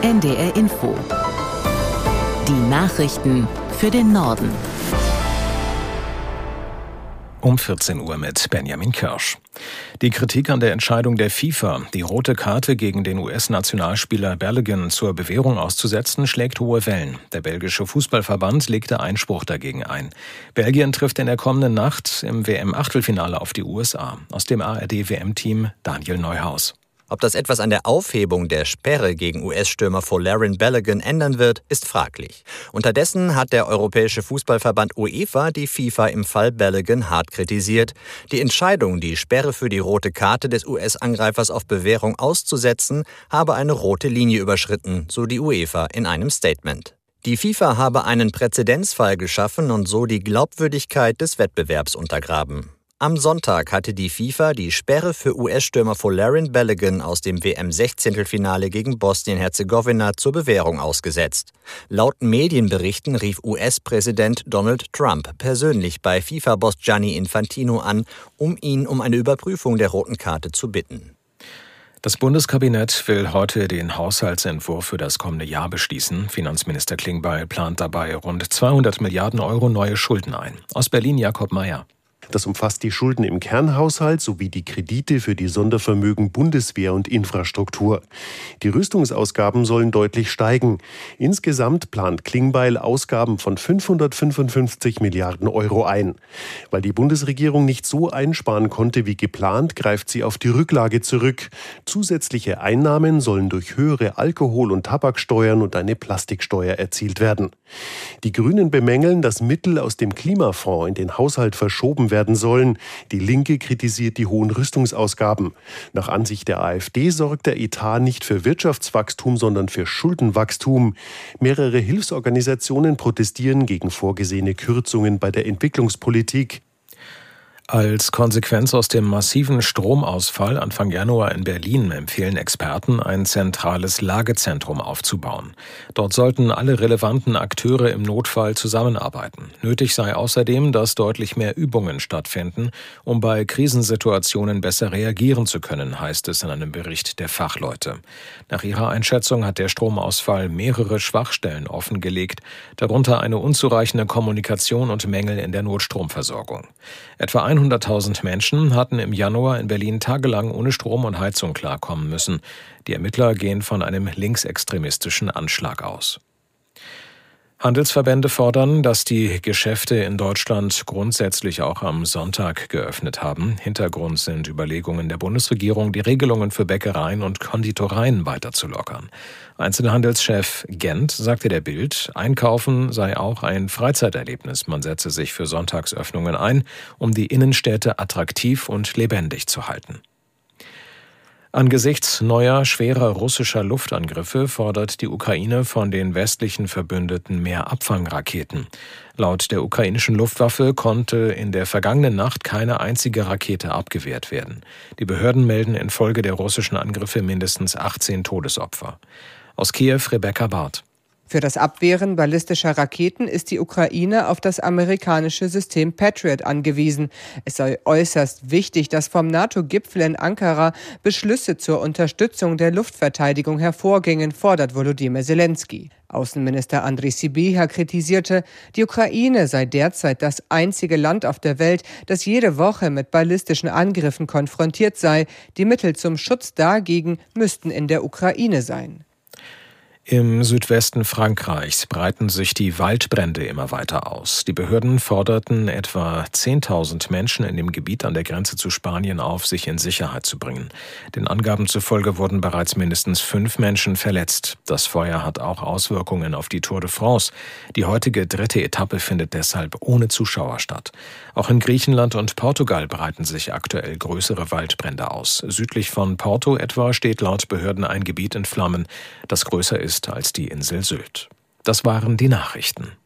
NDR Info. Die Nachrichten für den Norden. Um 14 Uhr mit Benjamin Kirsch. Die Kritik an der Entscheidung der FIFA, die rote Karte gegen den US-Nationalspieler Balogun zur Bewährung auszusetzen, schlägt hohe Wellen. Der belgische Fußballverband legte Einspruch dagegen ein. Belgien trifft in der kommenden Nacht im WM-Achtelfinale auf die USA. Aus dem ARD-WM-Team Daniel Neuhaus. Ob das etwas an der Aufhebung der Sperre gegen US-Stürmer Folarin Balogun ändern wird, ist fraglich. Unterdessen hat der Europäische Fußballverband UEFA die FIFA im Fall Balogun hart kritisiert. Die Entscheidung, die Sperre für die rote Karte des US-Angreifers auf Bewährung auszusetzen, habe eine rote Linie überschritten, so die UEFA in einem Statement. Die FIFA habe einen Präzedenzfall geschaffen und so die Glaubwürdigkeit des Wettbewerbs untergraben. Am Sonntag hatte die FIFA die Sperre für US-Stürmer Folarin Balogun aus dem WM-16-Finale gegen Bosnien-Herzegowina zur Bewährung ausgesetzt. Laut Medienberichten rief US-Präsident Donald Trump persönlich bei FIFA-Boss Gianni Infantino an, um ihn um eine Überprüfung der roten Karte zu bitten. Das Bundeskabinett will heute den Haushaltsentwurf für das kommende Jahr beschließen. Finanzminister Klingbeil plant dabei rund 200 Milliarden Euro neue Schulden ein. Aus Berlin Jakob Mayer. Das umfasst die Schulden im Kernhaushalt sowie die Kredite für die Sondervermögen Bundeswehr und Infrastruktur. Die Rüstungsausgaben sollen deutlich steigen. Insgesamt plant Klingbeil Ausgaben von 555 Milliarden Euro ein. Weil die Bundesregierung nicht so einsparen konnte wie geplant, greift sie auf die Rücklage zurück. Zusätzliche Einnahmen sollen durch höhere Alkohol- und Tabaksteuern und eine Plastiksteuer erzielt werden. Die Grünen bemängeln, dass Mittel aus dem Klimafonds in den Haushalt verschoben werden sollen. Die Linke kritisiert die hohen Rüstungsausgaben. Nach Ansicht der AfD sorgt der Etat nicht für Wirtschaftswachstum, sondern für Schuldenwachstum. Mehrere Hilfsorganisationen protestieren gegen vorgesehene Kürzungen bei der Entwicklungspolitik. Als Konsequenz aus dem massiven Stromausfall Anfang Januar in Berlin empfehlen Experten, ein zentrales Lagezentrum aufzubauen. Dort sollten alle relevanten Akteure im Notfall zusammenarbeiten. Nötig sei außerdem, dass deutlich mehr Übungen stattfinden, um bei Krisensituationen besser reagieren zu können, heißt es in einem Bericht der Fachleute. Nach ihrer Einschätzung hat der Stromausfall mehrere Schwachstellen offengelegt, darunter eine unzureichende Kommunikation und Mängel in der Notstromversorgung. Etwa 100.000 Menschen hatten im Januar in Berlin tagelang ohne Strom und Heizung klarkommen müssen. Die Ermittler gehen von einem linksextremistischen Anschlag aus. Handelsverbände fordern, dass die Geschäfte in Deutschland grundsätzlich auch am Sonntag geöffnet haben. Hintergrund sind Überlegungen der Bundesregierung, die Regelungen für Bäckereien und Konditoreien weiter zu lockern. Einzelhandelschef Gent sagte der Bild, Einkaufen sei auch ein Freizeiterlebnis. Man setze sich für Sonntagsöffnungen ein, um die Innenstädte attraktiv und lebendig zu halten. Angesichts neuer, schwerer russischer Luftangriffe fordert die Ukraine von den westlichen Verbündeten mehr Abfangraketen. Laut der ukrainischen Luftwaffe konnte in der vergangenen Nacht keine einzige Rakete abgewehrt werden. Die Behörden melden infolge der russischen Angriffe mindestens 18 Todesopfer. Aus Kiew Rebecca Barth. Für das Abwehren ballistischer Raketen ist die Ukraine auf das amerikanische System Patriot angewiesen. Es sei äußerst wichtig, dass vom NATO-Gipfel in Ankara Beschlüsse zur Unterstützung der Luftverteidigung hervorgingen, fordert Volodymyr Zelensky. Außenminister Andriy Sybiha kritisierte, die Ukraine sei derzeit das einzige Land auf der Welt, das jede Woche mit ballistischen Angriffen konfrontiert sei. Die Mittel zum Schutz dagegen müssten in der Ukraine sein. Im Südwesten Frankreichs breiten sich die Waldbrände immer weiter aus. Die Behörden forderten etwa 10.000 Menschen in dem Gebiet an der Grenze zu Spanien auf, sich in Sicherheit zu bringen. Den Angaben zufolge wurden bereits mindestens 5 Menschen verletzt. Das Feuer hat auch Auswirkungen auf die Tour de France. Die heutige 3. Etappe findet deshalb ohne Zuschauer statt. Auch in Griechenland und Portugal breiten sich aktuell größere Waldbrände aus. Südlich von Porto etwa steht laut Behörden ein Gebiet in Flammen, das größer ist als die Insel Sylt. Das waren die Nachrichten.